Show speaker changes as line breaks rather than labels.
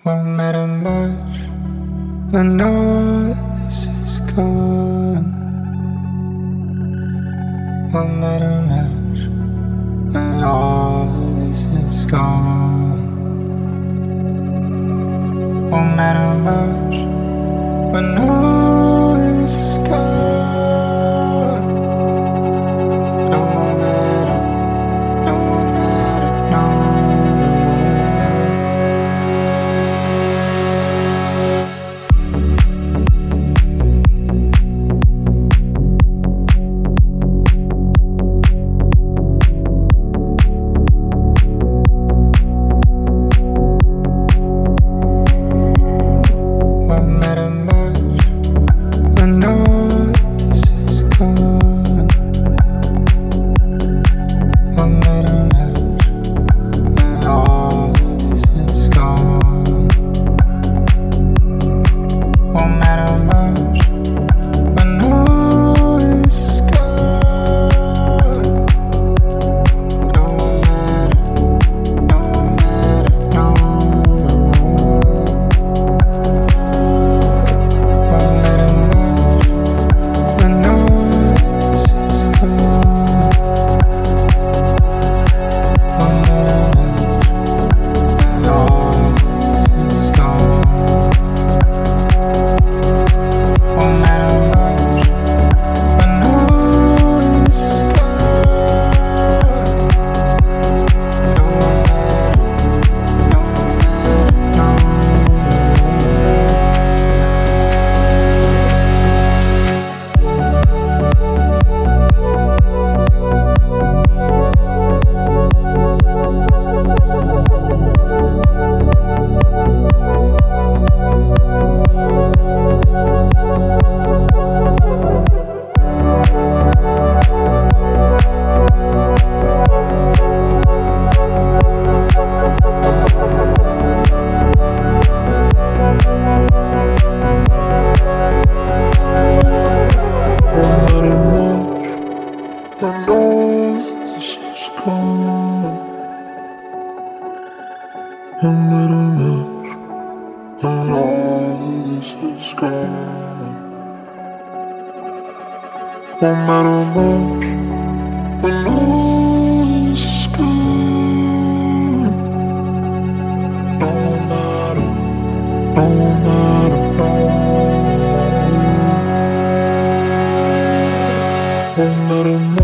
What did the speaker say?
Won't matter much when all this is gone. Won't matter much when all this is gone. Won't matter much when all this is gone. No matter, no matter, no. Won't matter much when all this is gone. Won't matter much when all this is gone. Won't matter much when all this is gone. No matter, no matter, no. Won't matter much when all this is gone. Won't matter much when all this is gone. Won't matter much when all this is gone. No matter, no Won't matter much when all this is gone. No matter, no matter, no. Won't matter much.